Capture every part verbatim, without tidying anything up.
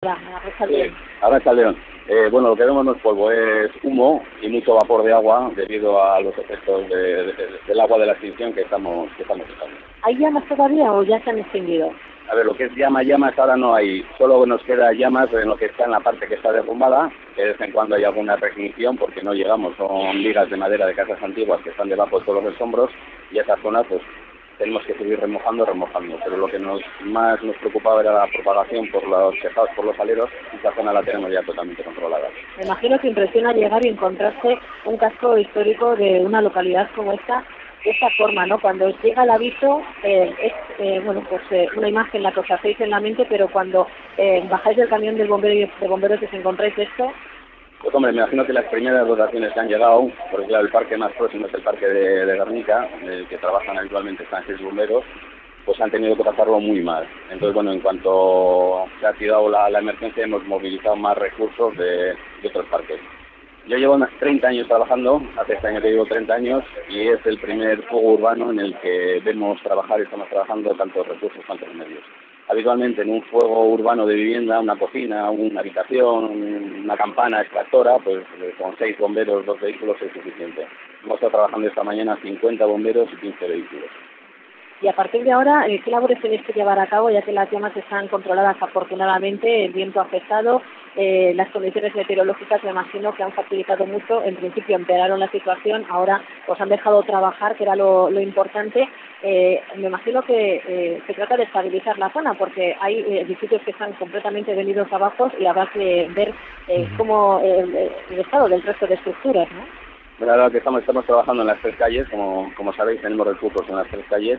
Sí, ahora está León. Eh, bueno, lo que vemos no es polvo, es humo y mucho vapor de agua debido a los efectos de, de, de, del agua de la extinción que estamos que estamos usando. ¿Hay llamas todavía o ya se han extinguido? A ver, lo que es llama, llamas ahora no hay, solo nos queda llamas en lo que está en la parte que está derrumbada, que de vez en cuando hay alguna reignición porque no llegamos, son vigas de madera de casas antiguas que están debajo de todos los escombros y esa zona pues tenemos que seguir remojando, remojando, pero lo que nos más nos preocupaba era la propagación por los tejados, por los aleros, y esa zona la tenemos ya totalmente controlada. Me imagino que impresiona llegar y encontrarse un casco histórico de una localidad como esta, de esta forma, ¿no? Cuando os llega el aviso, eh, es eh, bueno, pues eh, una imagen la que os hacéis en la mente, pero cuando eh, bajáis del camión del bombero y de bomberos y os encontráis esto... Pues hombre, me imagino que las primeras dotaciones que han llegado, porque claro, el parque más próximo es el parque de, de Guernica, en el que trabajan habitualmente están seis bomberos, pues han tenido que pasarlo muy mal. Entonces, bueno, en cuanto se ha activado la, la emergencia, hemos movilizado más recursos de, de otros parques. Yo llevo unos treinta años trabajando, hace este año que llevo treinta años, y es el primer fuego urbano en el que vemos trabajar y estamos trabajando tantos recursos, tantos medios. Habitualmente en un fuego urbano de vivienda, una cocina, una habitación, una campana extractora, pues con seis bomberos, dos vehículos es suficiente. Hemos estado trabajando esta mañana cincuenta bomberos y quince vehículos. Y a partir de ahora, ¿qué labores tenéis que llevar a cabo, ya que las llamas están controladas afortunadamente, el viento ha cesado, eh, las condiciones meteorológicas me imagino que han facilitado mucho, en principio empeoraron la situación, ahora os han dejado trabajar, que era lo, lo importante. Eh, me imagino que eh, se trata de estabilizar la zona, porque hay eh, edificios que están completamente venidos abajo y habrá que ver eh, cómo eh, el estado del resto de estructuras, ¿no? La verdad que estamos, estamos trabajando en las tres calles, como, como sabéis tenemos recursos en las tres calles,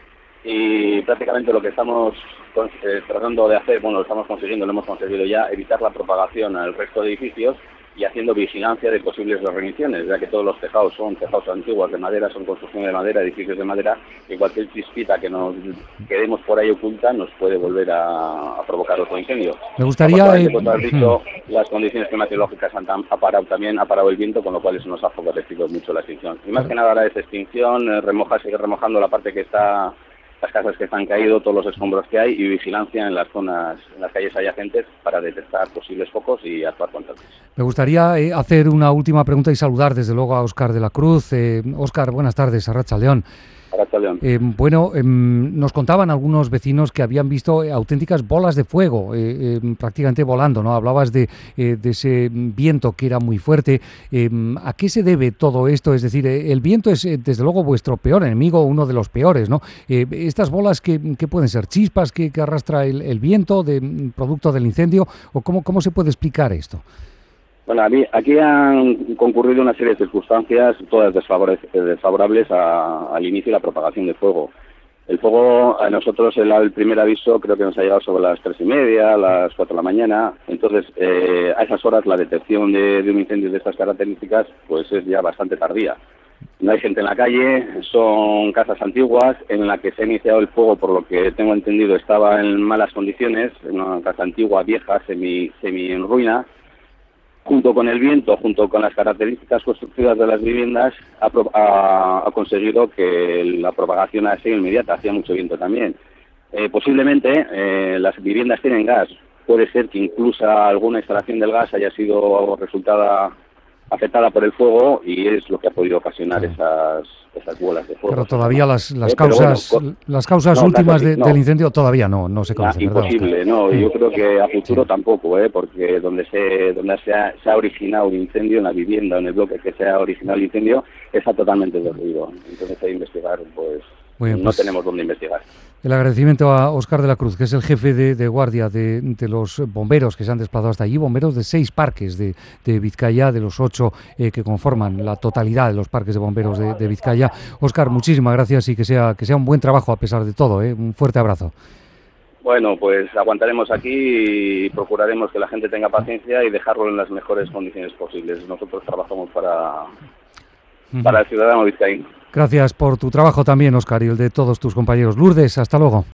y prácticamente lo que estamos eh, tratando de hacer, bueno, lo estamos consiguiendo, lo hemos conseguido ya, evitar la propagación al resto de edificios y haciendo vigilancia de posibles reigniciones, ya que todos los tejados son tejados antiguos de madera, son construcciones de madera, edificios de madera, y cualquier chispita que nos quedemos por ahí oculta nos puede volver a, a provocar otro incendio. Me gustaría... Eh... Como has dicho, las condiciones climatológicas han, ha parado también, ha parado el viento, con lo cual eso nos ha favorecido mucho la extinción. Y más que nada ahora es extinción, eh, remojar, seguir remojando la parte que está... las casas que están caído, todos los escombros que hay y vigilancia en las zonas, en las calles adyacentes para detectar posibles focos y actuar cuanto antes. Me gustaría eh, hacer una última pregunta y saludar desde luego a Óscar de la Cruz. Eh, Óscar, buenas tardes, Arratsaldeon. Arratsaldeon. Eh, bueno, eh, nos contaban algunos vecinos que habían visto eh, auténticas bolas de fuego, eh, eh, prácticamente volando, ¿no? Hablabas de, eh, de ese viento que era muy fuerte. Eh, ¿A qué se debe todo esto? Es decir, eh, el viento es eh, desde luego vuestro peor enemigo, uno de los peores, ¿no? Eh, estas bolas que, que pueden ser chispas que, que arrastra el, el viento, de, producto del incendio, o cómo, cómo se puede explicar esto. Bueno, aquí han concurrido una serie de circunstancias, todas desfavorables a, al inicio y la propagación del fuego. El fuego, a nosotros el, el primer aviso creo que nos ha llegado sobre las tres y media, las cuatro de la mañana. Entonces, eh, a esas horas la detección de, de un incendio de estas características pues es ya bastante tardía. No hay gente en la calle, son casas antiguas en la que se ha iniciado el fuego, por lo que tengo entendido estaba en malas condiciones, una casa antigua, vieja, semi, semi en ruina. Junto con el viento, junto con las características constructivas de las viviendas, ha, ha, ha conseguido que la propagación ha sido inmediata, hacía mucho viento también. Eh, posiblemente eh, las viviendas tienen gas, puede ser que incluso alguna instalación del gas haya sido resultada afectada por el fuego y es lo que ha podido ocasionar esas, esas bolas de fuego. Pero todavía las, las eh, causas bueno, las causas no, últimas de, no. del incendio todavía no no se conocen, ¿verdad, imposible, Óscar? no, Sí. yo creo que a futuro Sí. tampoco, ¿eh? Porque donde se donde se ha, se ha originado un incendio, en la vivienda, en el bloque que se ha originado el incendio, está totalmente derruido. Entonces hay que investigar, pues Bien, no pues, tenemos dónde investigar. El agradecimiento a Óscar de la Cruz, que es el jefe de, de guardia de, de los bomberos que se han desplazado hasta allí, bomberos de seis parques de, de Vizcaya, de los ocho eh, que conforman la totalidad de los parques de bomberos de, de Vizcaya. Óscar, muchísimas gracias y que sea, que sea un buen trabajo a pesar de todo, ¿eh? Un fuerte abrazo. Bueno, pues aguantaremos aquí y procuraremos que la gente tenga paciencia y dejarlo en las mejores condiciones posibles. Nosotros trabajamos para, para el ciudadano vizcaíno. Gracias por tu trabajo también, Óscar, y el de todos tus compañeros. Lourdes, hasta luego.